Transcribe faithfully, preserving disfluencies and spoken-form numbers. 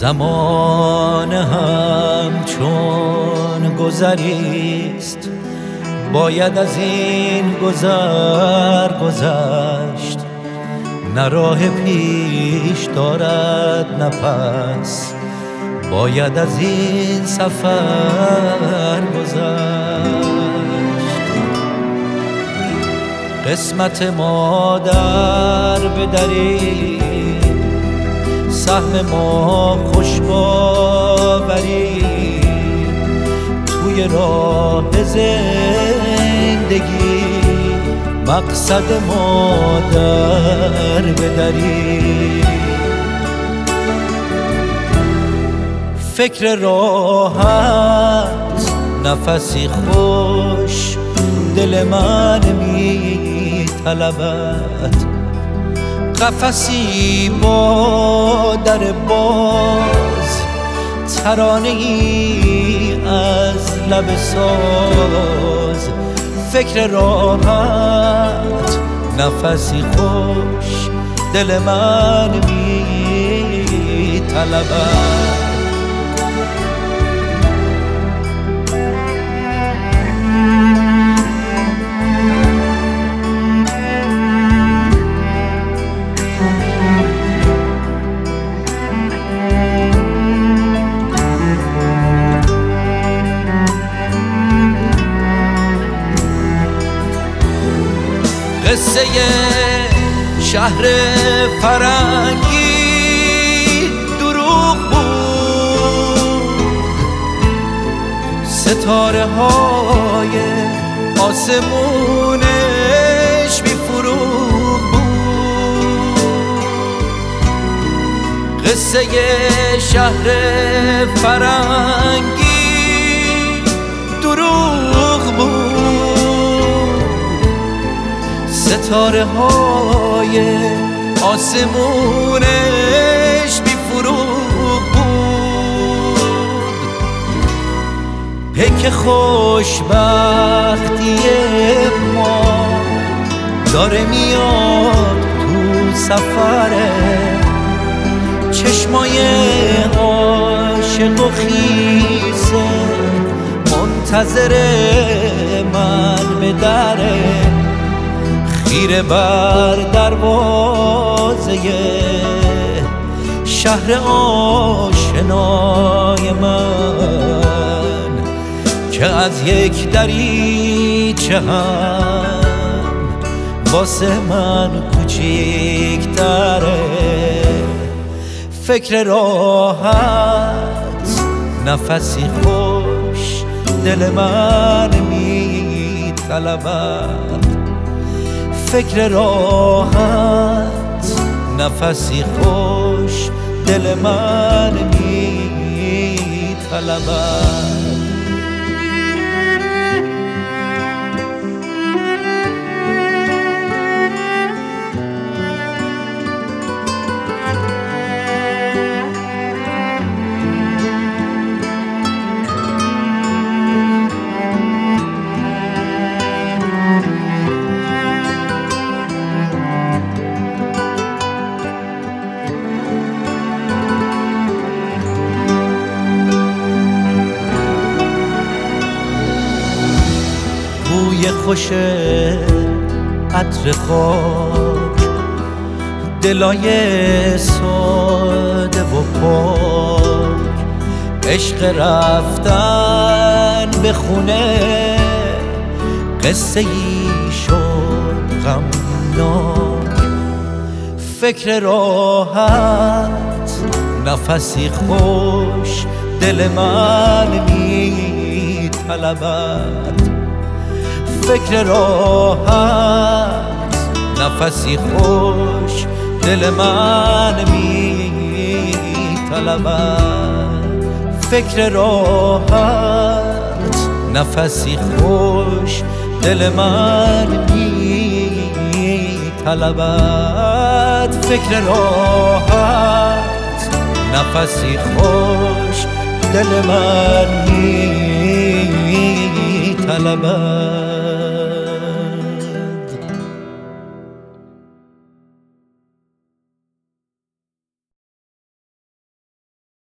زمان همچون گذریست، باید از این گذر گذشت. نه راه پیش دارد نه پس، باید از این سفر گذشت. قسمت ما در بدری، سهم ما خوش باوری، توی راه زندگی مقصد ما در بدری. فکر راحت نفسی خوش دل من می طلبد، قفسی با در باز، ترانه ای از لب ساز. فکر راحت نفسی خوش دل من می طلبد. قصه شهر فرنگی دروغ بود، ستاره های آسمونش بی فروغ بود. قصه شهر فرنگی دروغ بود، ستاره های آسمونش بی فروغ بود. پیک خوشبختی ما داره میاد تو سفره، چشمای عاشق و خیزه منتظر من به دره. خیره بر دروازه شهر آشنای من، که از یک دریچه هم واسه من کوچیک‌تره. فکر راحت نفسی خوش دل من می طلبد. فکر راحت نفسی خوش دل من می طلبد. بوی خوش عطر خاک، دلای ساده و پاک، عشق رفتن به خونه قصه ای شد غمناک. فکر راحت نفسی خوش دل من می طلبد. فکر راحت نفسی خوش دل من می طلبد. فکر راحت نفسی خوش دل من می طلبد. فکر راحت نفسی خوش دل من می طلبد.